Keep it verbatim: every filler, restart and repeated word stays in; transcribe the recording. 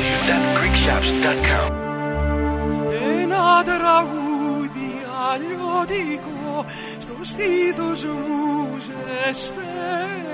w dot greek shops dot com. Ένα τραγούδι αλλιώτικο στο στήθος μου ζεσταίνει.